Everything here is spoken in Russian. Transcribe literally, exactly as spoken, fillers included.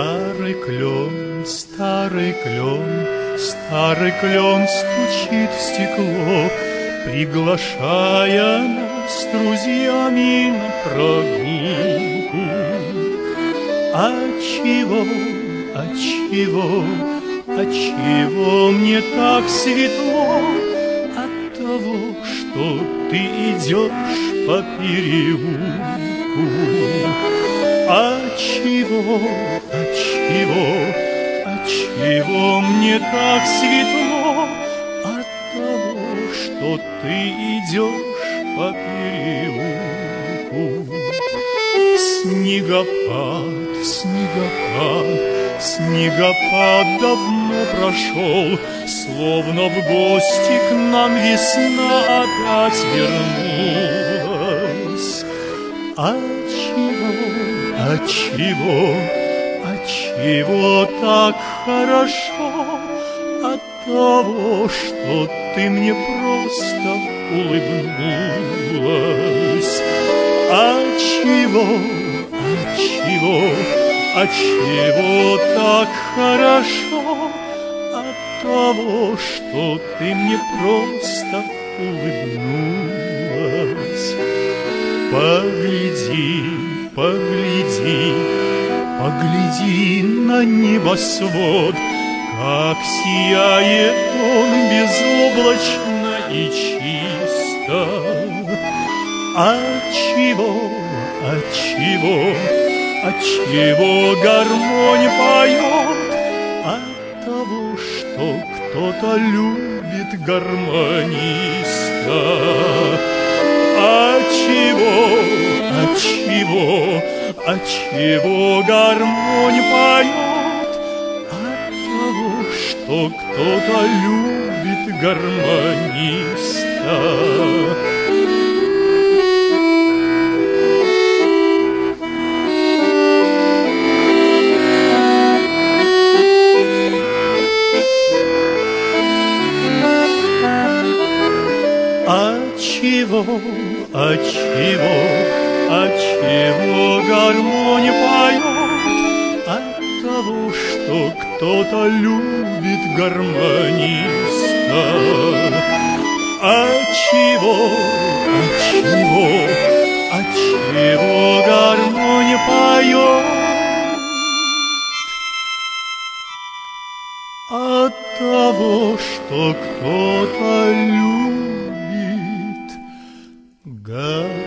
Старый клен, старый клен, старый клен стучит в стекло, приглашая нас с друзьями на прогулку. Отчего, отчего, отчего мне так светло? От того, что ты идешь по переулку. Отчего, отчего, отчего мне так светло? От того, что ты идешь по переулку. Снегопад, снегопад, снегопад давно прошел, словно в гости к нам весна опять вернулась. Отчего, отчего, отчего так хорошо? От того, что ты мне просто улыбнулась. Отчего, отчего, отчего так хорошо? От того, что ты мне просто улыбнулась. Погляди, погляди, погляди на небосвод, как сияет он безоблачно и чисто. Отчего, отчего, отчего гармонь поет? От того, что кто-то любит гармониста. Отчего, отчего, отчего гармонь поет? От того, что кто-то любит гармониста. Отчего, отчего, отчего гармонь поет? От того, что кто-то любит гармониста. Отчего, отчего, отчего гармонь поет? От того, что кто-то любит гармонию.